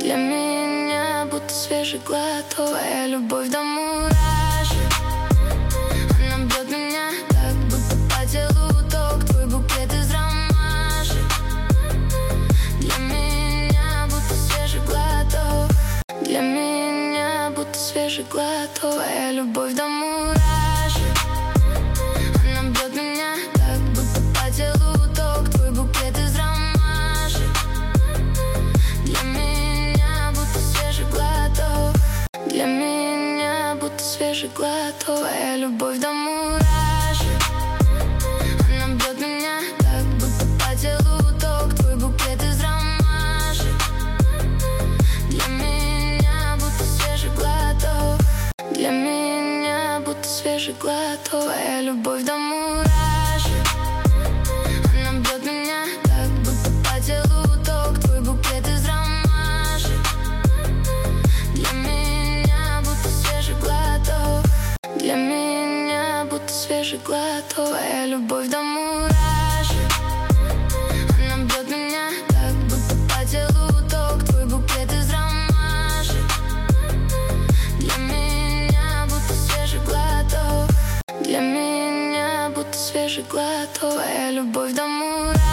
Для меня будто свежий глоток. Твоя любовь до мурашек. Она бьет меня так, будто по телу ток. Твой букет из ромашек. Для меня будто свежий глоток. Для меня будто свежий глоток. Твоя любовь до мурашек. Она бьет меня так, будто по телу ток. Твой букет из ромашек. Для меня будто свежий глоток. Для меня будто свежий глоток. Твоя любовь до мурашек. Она бьет меня так, будто по телу ток. Твой букет из ромашек. Для меня будто свежий глоток. Для меня будто свежий глоток. Твоя любовь до мурашек. Она бьет меня так, будто по телу ток. Твой букет из ромашек. Для меня будто свежий глоток. Для меня будто свежий глоток. Твоя любовь до мурашек. Она бьет меня так, будто по телу ток. Твой букет из ромашек. Для меня будто свежий глоток. Для меня будто свежий глоток. Твоя любовь до мурашек.